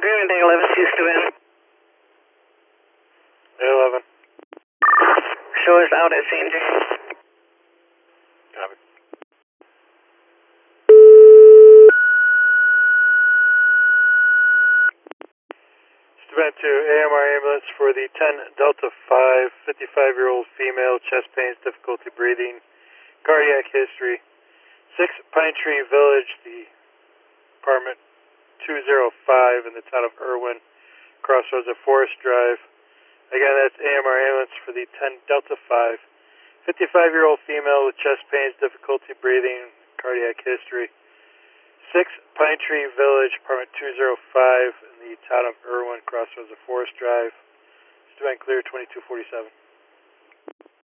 Green Day 11 used to win. 11. Show us out at St. James. Copy. Event to AMR ambulance for the 10 Delta 5, 55-year-old female, chest pains, difficulty breathing, cardiac history. 6 Pine Tree Village, the apartment 205 in the town of Irwin, crossroads of Forest Drive. Again, that's AMR ambulance for the 10 Delta 5, 55-year-old female with chest pains, difficulty breathing, cardiac history. 6 Pine Tree Village, apartment 205 in the town of Irwin, crossroads of Forest Drive. Student clear 2247.